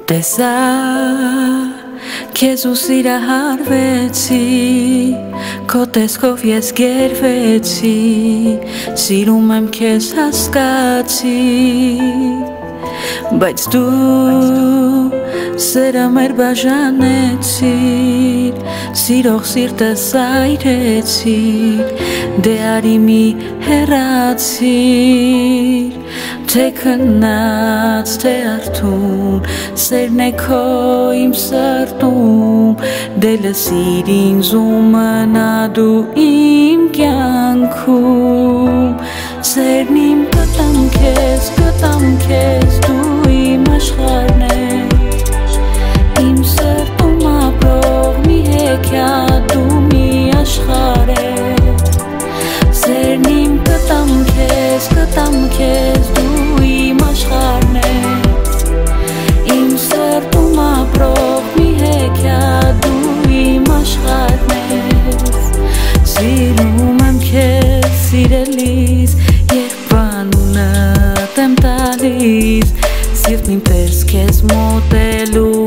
տեսա քեզ ու սիրահարվեցի քո տեսքով ես գերվեցի սիրում եմ քեզ հասկացի բայց դու սերը մեր բաժանեցիր սիրող սիրտս այրեցիր դե արի մի հեռացիր թե քնած թե արթուն սերն է քո իմ սրտում դե լսիր ինձ ու մնա դու իմ կյանքում սերն իմ կտամ քեզ դու իմ աշխարհն ես իմ սրտում ապրող մի հեքիաթ դու մի աշխարհ ես սերն իմ կտամ քեզ դու իմ աշխարհն ես իմ սրտում ապրող մի հեքիաթ դու իմ աշխարհն ես սիրում եմ քեզ սիրելիս երբ անունդ եմ տալիս սիրտն իմ պես քեզ մոտելու